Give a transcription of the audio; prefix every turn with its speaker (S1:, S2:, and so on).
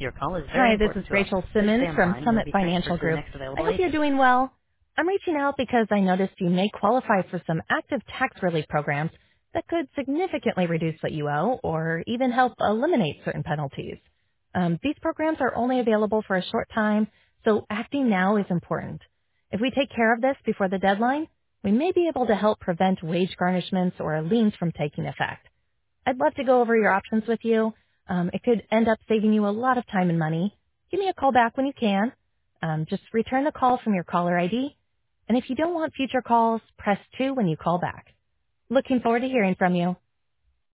S1: Hi, this is Rachel Simmons from Summit Financial Group. I hope you're doing well. I'm reaching out because I noticed you may qualify for some active tax relief programs that could significantly reduce what you owe or even help eliminate certain penalties. These programs are only available for a short time, so acting now is important. If we take care of this before the deadline, we may be able to help prevent wage garnishments or liens from taking effect. I'd love to go over your options with you. It could end up saving you a lot of time and money. Give me a call back when you can. Just return the call from your caller ID. And if you don't want future calls, press 2 when you call back. Looking forward to hearing from you.